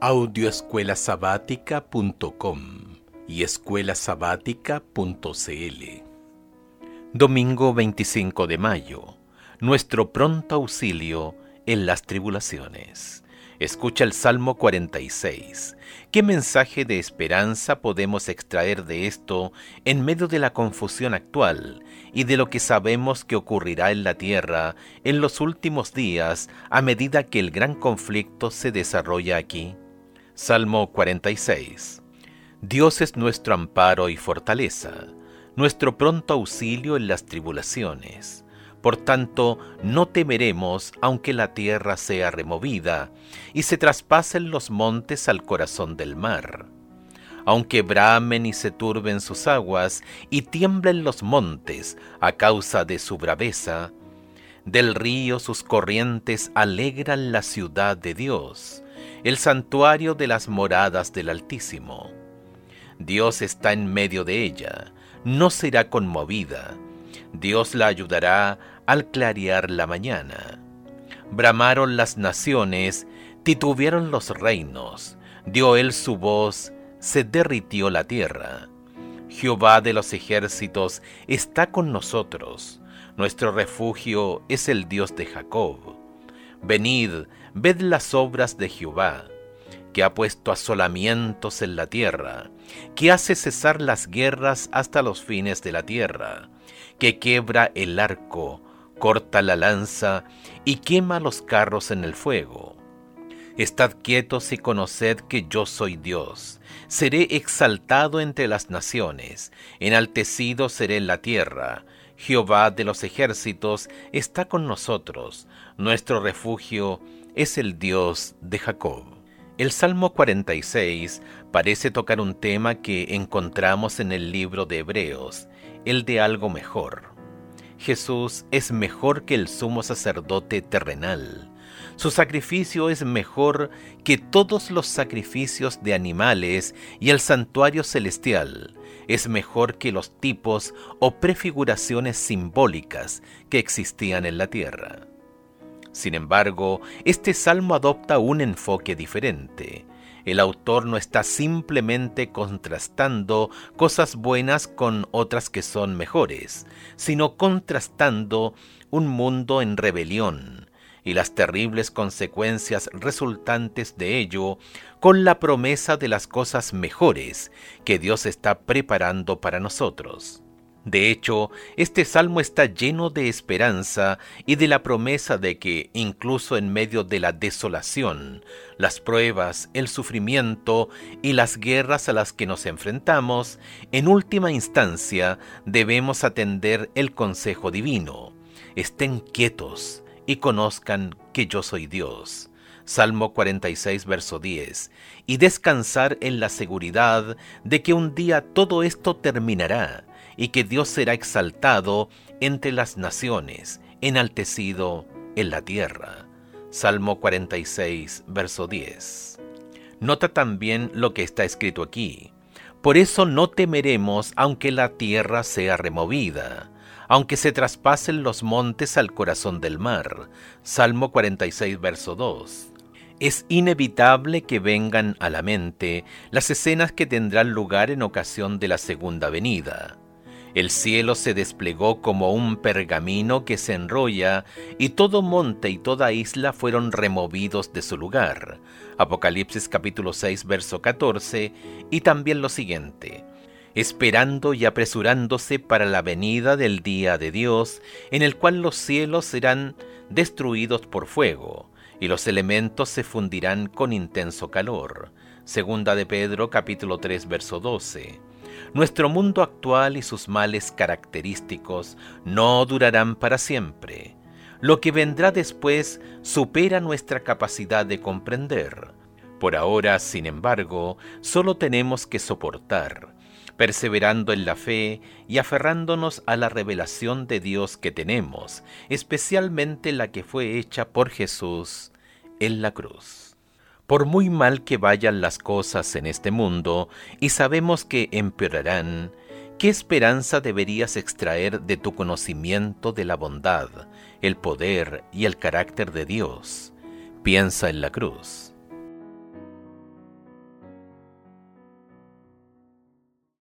Audioescuelasabática.com y escuelasabática.cl. Domingo 25 de mayo. Nuestro pronto auxilio en las tribulaciones. Escucha el Salmo 46. ¿Qué mensaje de esperanza podemos extraer de esto en medio de la confusión actual y de lo que sabemos que ocurrirá en la tierra en los últimos días a medida que el gran conflicto se desarrolla aquí? Salmo 46. Dios es nuestro amparo y fortaleza, nuestro pronto auxilio en las tribulaciones. Por tanto, no temeremos aunque la tierra sea removida y se traspasen los montes al corazón del mar. Aunque bramen y se turben sus aguas y tiemblen los montes a causa de su braveza, del río sus corrientes alegran la ciudad de Dios, el santuario de las moradas del Altísimo. Dios está en medio de ella, no será conmovida. Dios la ayudará al clarear la mañana. Bramaron las naciones, titubearon los reinos, dio él su voz, se derritió la tierra. Jehová de los ejércitos está con nosotros, nuestro refugio es el Dios de Jacob. Venid, ved las obras de Jehová, que ha puesto asolamientos en la tierra, que hace cesar las guerras hasta los fines de la tierra, que quiebra el arco, corta la lanza y quema los carros en el fuego. Estad quietos y conoced que yo soy Dios. Seré exaltado entre las naciones, enaltecido seré en la tierra. Jehová de los ejércitos está con nosotros, nuestro refugio es el Dios de Jacob. El Salmo 46 parece tocar un tema que encontramos en el libro de Hebreos, el de algo mejor. Jesús es mejor que el sumo sacerdote terrenal. Su sacrificio es mejor que todos los sacrificios de animales y el santuario celestial es mejor que los tipos o prefiguraciones simbólicas que existían en la tierra. Sin embargo, este salmo adopta un enfoque diferente. El autor no está simplemente contrastando cosas buenas con otras que son mejores, sino contrastando un mundo en rebelión y las terribles consecuencias resultantes de ello con la promesa de las cosas mejores que Dios está preparando para nosotros. De hecho, este salmo está lleno de esperanza y de la promesa de que, incluso en medio de la desolación, las pruebas, el sufrimiento y las guerras a las que nos enfrentamos, en última instancia debemos atender el consejo divino. Estén quietos y conozcan que yo soy Dios. Salmo 46, verso 10. Y descansar en la seguridad de que un día todo esto terminará y que Dios será exaltado entre las naciones, enaltecido en la tierra. Salmo 46, verso 10. Nota también lo que está escrito aquí. Por eso no temeremos aunque la tierra sea removida, aunque se traspasen los montes al corazón del mar. Salmo 46, verso 2. Es inevitable que vengan a la mente las escenas que tendrán lugar en ocasión de la segunda venida. El cielo se desplegó como un pergamino que se enrolla, y todo monte y toda isla fueron removidos de su lugar. Apocalipsis capítulo 6, verso 14, y también lo siguiente. Esperando y apresurándose para la venida del día de Dios, en el cual los cielos serán destruidos por fuego, y los elementos se fundirán con intenso calor. Segunda de Pedro, capítulo 3, verso 12. Nuestro mundo actual y sus males característicos no durarán para siempre. Lo que vendrá después supera nuestra capacidad de comprender. Por ahora, sin embargo, solo tenemos que soportar, perseverando en la fe y aferrándonos a la revelación de Dios que tenemos, especialmente la que fue hecha por Jesús en la cruz. Por muy mal que vayan las cosas en este mundo, y sabemos que empeorarán, ¿qué esperanza deberías extraer de tu conocimiento de la bondad, el poder y el carácter de Dios? Piensa en la cruz.